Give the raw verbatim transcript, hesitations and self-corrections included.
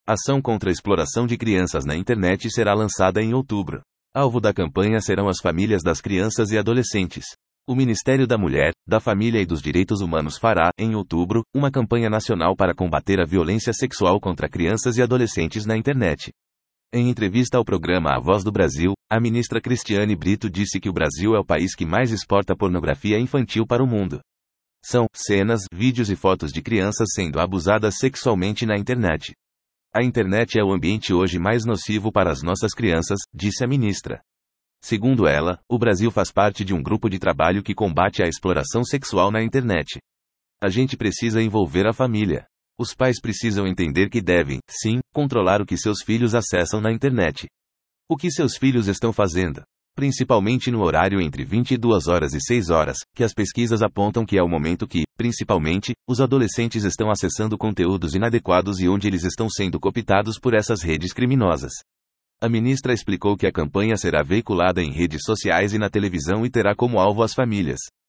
Ação contra a exploração de crianças na internet será lançada em outubro. Alvo da campanha serão as famílias das crianças e adolescentes. O Ministério da Mulher, da Família e dos Direitos Humanos fará, em outubro, uma campanha nacional para combater a violência sexual contra crianças e adolescentes na internet. Em entrevista ao programa A Voz do Brasil, a ministra Cristiane Brito disse que o Brasil é o país que mais exporta pornografia infantil para o mundo. São cenas, vídeos e fotos de crianças sendo abusadas sexualmente na internet. A internet é o ambiente hoje mais nocivo para as nossas crianças, disse a ministra. Segundo ela, o Brasil faz parte de um grupo de trabalho que combate a exploração sexual na internet. A gente precisa envolver a família. Os pais precisam entender que devem, sim, controlar o que seus filhos acessam na internet. O que seus filhos estão fazendo? Principalmente no horário entre vinte e duas horas e seis horas, que as pesquisas apontam que é o momento que, principalmente, os adolescentes estão acessando conteúdos inadequados e onde eles estão sendo cooptados por essas redes criminosas. A ministra explicou que a campanha será veiculada em redes sociais e na televisão e terá como alvo as famílias.